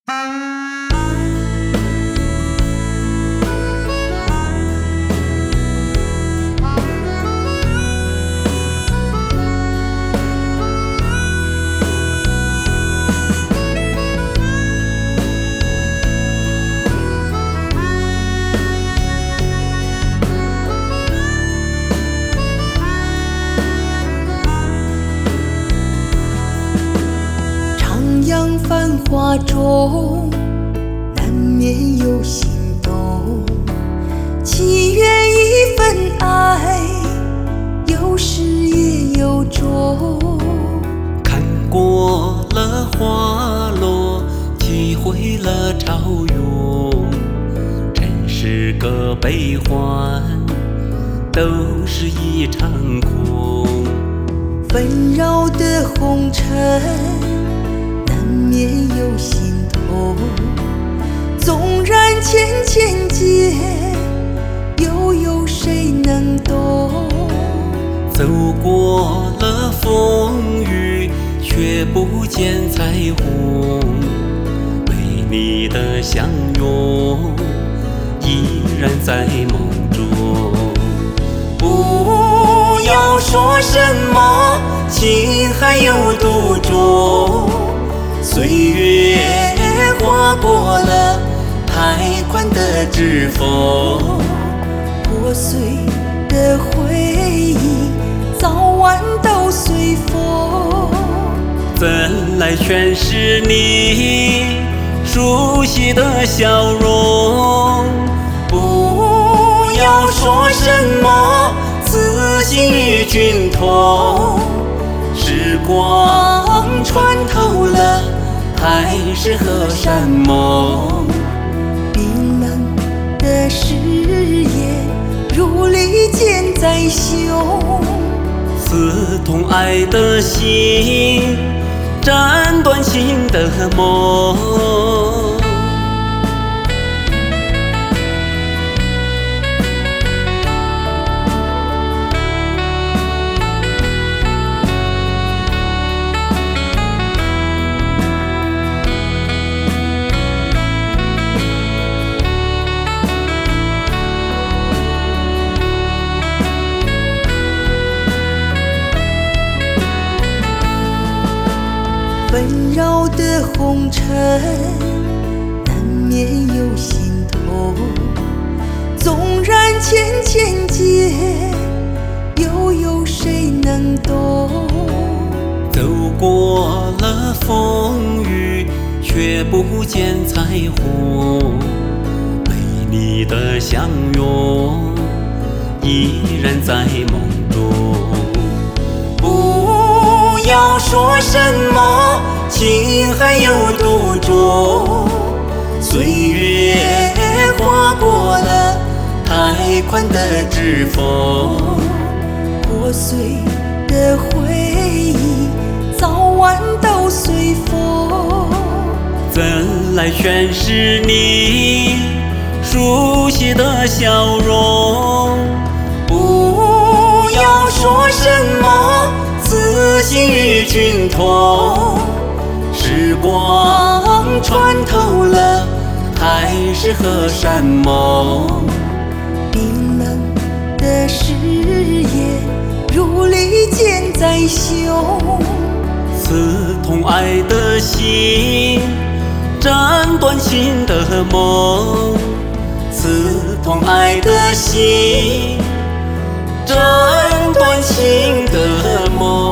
徜徉繁华中，难免有心动。祈愿一份爱，有始也有终。 看过了花落，体会了潮涌。尘世各悲欢，都是一场空。 纷扰的红尘，难免有心痛。纵然千千劫，又有谁能懂？ 走过了风雨，却不见彩虹。为你的相拥，依然在梦中。不要说什么情还有独钟，岁月划过了太宽的指缝。 破碎的回忆，早晚都随风。 怎来诠释你熟悉的笑容？不要说什么此心与君同，时光穿透了海誓和山盟。 冰冷的誓言，如利剑在胸。 刺痛爱的心，斩断情的梦。 纷扰的红尘，难免有心痛。纵然千千劫，又有谁能懂？ 走过了风雨，却不见彩虹。为你的相拥，依然在梦中。不要说什么情还有独钟，岁月划过了太宽的指缝。 破碎的回忆，早晚都随风。 怎来诠释你熟悉的笑容？不要说什么此心与君同，时光穿透了海誓和山盟。 冰冷的誓言，如利剑在胸。 刺痛爱的心，斩断情的梦。刺痛爱的心，斩断情的梦。